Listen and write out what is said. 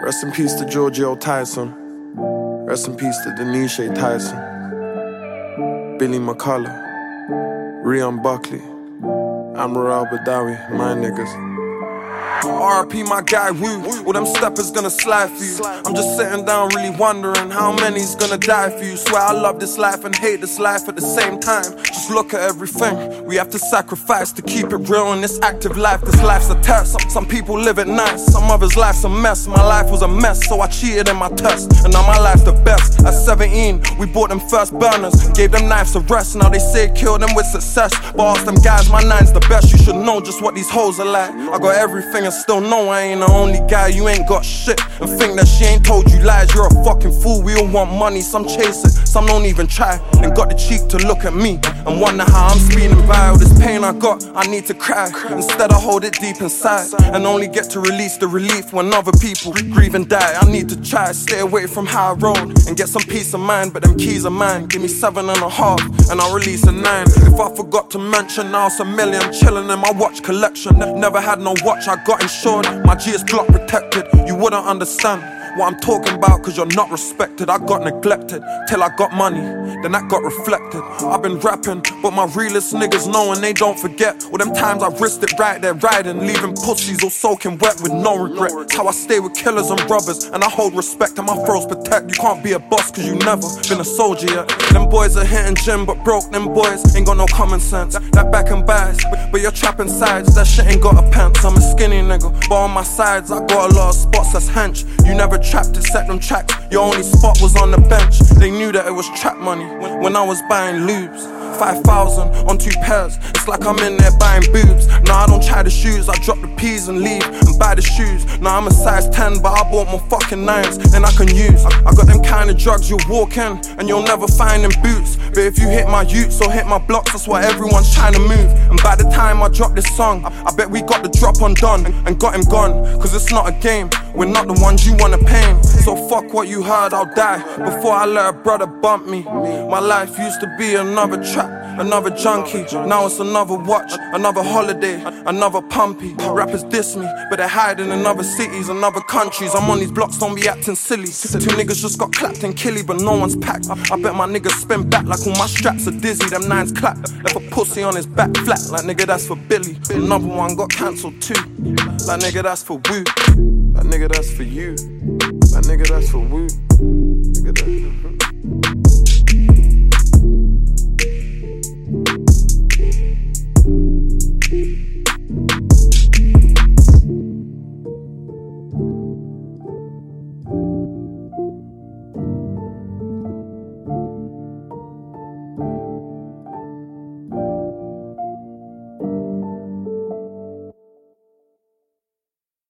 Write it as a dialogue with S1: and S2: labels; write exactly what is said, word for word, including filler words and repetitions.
S1: Rest in peace to Giorgio Tyson. Rest in peace to Denisha Tyson. Billy McCullough. Rion Buckley. Amaral Badawi, my niggas. R I P my guy Woo, all them steppers gonna slide for you. I'm just sitting down really wondering how many's gonna die for you. Swear I love this life and hate this life at the same time. Just look at everything we have to sacrifice to keep it real in this active life. This life's a test, some, some people live it nice, some others' life's a mess. My life was a mess, so I cheated in my test, and now my life's the best. At seventeen, we bought them first burners, gave them knives to rest. Now they say kill them with success, but ask them guys, my nine's the best. You should know just what these hoes are like. I got everything and still know I ain't the only guy. You ain't got shit and think that she ain't told you lies. You're a fucking fool. We all want money, some chase it, some don't even try, and got the cheek to look at me and wonder how I'm speeding by. All this pain I got, I need to cry. Instead I hold it deep inside and only get to release the relief when other people grieve and die. I need to try, stay away from how I road and get some peace of mind, but them keys are mine. Give me seven and a half and I'll release a nine. If I forgot to mention, now it's a million chilling in my watch collection. Never had no watch, I got insured. My G is block protected. You wouldn't understand what I'm talking about, cause you're not respected. I got neglected till I got money, then that got reflected. I've been rapping, but my realest niggas know and they don't forget all them times I risked it right there riding, leaving pussies all soaking wet with no regret. It's how I stay with killers and robbers, and I hold respect and my throats protect. You can't be a boss cause you never been a soldier yet. Them boys are hitting gym but broke, them boys ain't got no common sense. That back and bias, but you're trapping sides, that shit ain't got a pants. I'm a skinny nigga, but on my sides I got a lot of spots that's hench. You never trapped to set them tracks, your only spot was on the bench. They knew that it was trap money when, when I was buying lubes. Five thousand on two pairs, it's like I'm in there buying boobs. Nah, I don't try the shoes, I drop the P's and leave and buy the shoes. Nah, I'm a size ten, but I bought more fucking nines than I can use. I, I got them kind of drugs you'll walk in and you'll never find in boots. But if you hit my utes or hit my blocks, that's what everyone's trying to move. And by the time I drop this song, I, I bet we got the drop undone and, and got him gone. Cause it's not a game, we're not the ones you wanna pain. So fuck what you heard, I'll die before I let a brother bump me. My life used to be another trap, another junkie. Now it's another watch, another holiday, another pumpy. Rappers diss me, but they're hiding in other cities and other countries. I'm on these blocks, don't be acting silly. Two niggas just got clapped and killy, but no one's packed. I, I bet my niggas spin back like all my straps are dizzy. Them nines clap, left a pussy on his back flat. Like nigga, that's for Billy. Another one got cancelled too. Like nigga, that's for Woo. Like nigga, that's for you. Like nigga, that's for Woo. Nigga, that's for Woo.